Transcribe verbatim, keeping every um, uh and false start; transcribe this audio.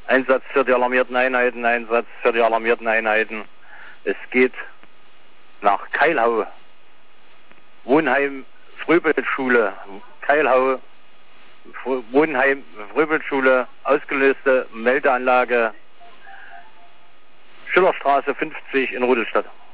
Einsatz für die alarmierten Einheiten, Einsatz für die alarmierten Einheiten. Es geht nach Keilhau. Wohnheim, Fröbelschule, Keilhau, Wohnheim, Fröbelschule, ausgelöste Meldeanlage, Schillerstraße fünfzig in Rudolstadt.